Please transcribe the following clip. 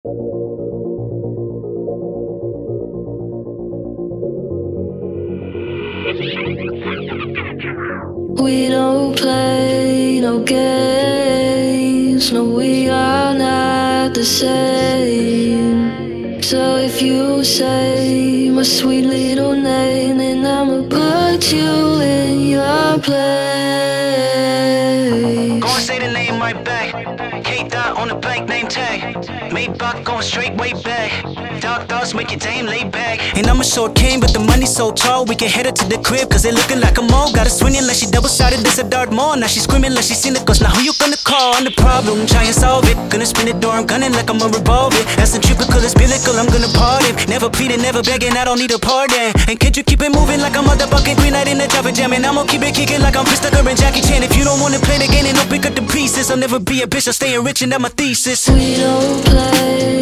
We don't play no games, no, we are not the same. So if you say my sweet little name, then I'ma put you in your place. Go and say the name right back. K-Dot on the bank name tag. Maybach going straight way back. Dark thoughts make your dame lay back. And I'm a short king, but the money's so tall. We can head her to the crib, cause they looking like a mole. Got her swinging like she double-sided, this a dart mall. Now she screaming like she seen the ghost. Now who you gonna call? I'm the problem, try and solve it. Gonna spin the door, I'm gunning like I'm a revolver. That's centrifugal, it's biblical, I'm gonna pardon. Never pleading, never begging, I don't need a pardon. And can't you keep it moving like I'm motherfucking Green Knight in the traffic jam? And I'ma keep it kicking like I'm Chris Tucker and Jackie Chan. If you don't wanna play the game, then don't pick up the pieces. I'll never be a bitch, I'm staying rich and that's my thesis. We don't play